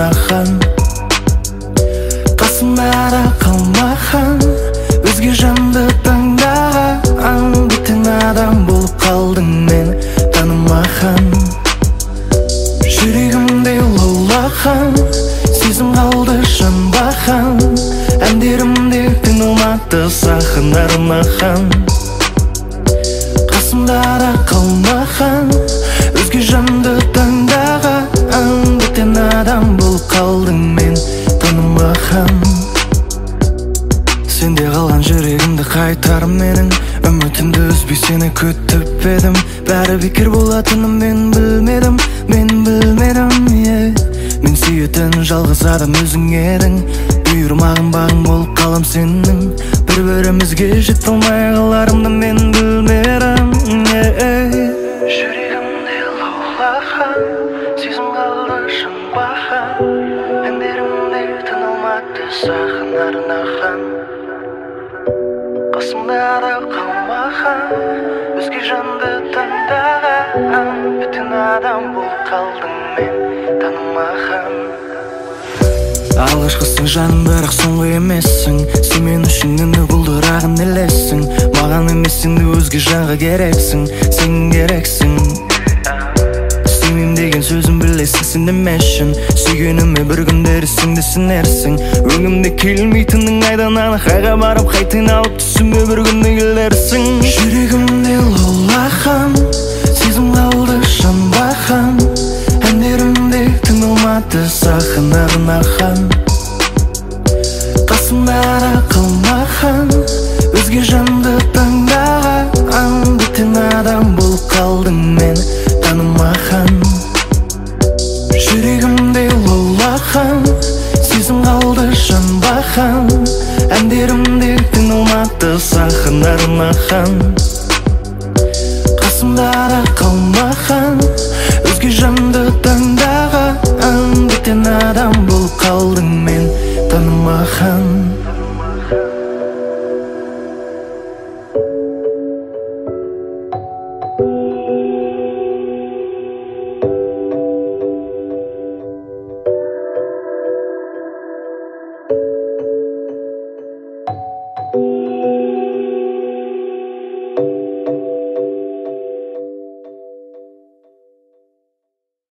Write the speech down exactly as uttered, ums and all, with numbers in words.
арнаған, қасымда қалмаған, өзге жанды таңдаған. Бөтен адам болып қалдың мен танымаған. Жүрегімде лаулаған, сезім қалды жанбаған. Әндерімде тыңылмады саған арнаған. Қасымда қалмаған, өзге жанды таңдаған. Бөтен адам болып қалдың мен танымаған. Сенде қалған жүрегімді қайтар менің, үмітімді үзбей сені күтіп едім. Бәрі бекер болатынын мен білмедім, мен білмедім, yeah. Мен сүйетін жалғыз адам өзің едің, бұйырмағын бағың болып қалам сенің. Бір-бірімізге жете алмай қаларымды мен білмедім, yeah. Жүрегімде лаулаған, сезім қалды жанбаған. Әндерімде тыңылмады саған арнаған. Қасымда қалмаған, өзге жанды таңдаған. Бөтен адам болып қалдың мен танымаған. Алғашқысың жаным, бірақ соңғы емессің. Сен мен үшін үнді бұлдырағын елессің. Маған емес енді өзге жанға керексің, сен керексің. Сүймейм деген сөзім білесің сен демешін. Сүйгеніме бір күндері сіңді сінерсің. Өңімде келмейтінің айдан анық, айға барып қайтын алып түсіме бір күнде келерсің. Жүрегімде лаулаған, сезім қалды жанбаған. Әндерімде тыңылмады саған арнаған. Қасымда қалмаған, өзге жанды таңдаған. Бөтен адам болып қалдың мен танымаған. Жүрегімде лаулаған, сезім қалды жанбаған. Әндерімде тыңылмады саған арнаған. Қасымда қалмаған, өзге жанды таңдаған. Бөтен адам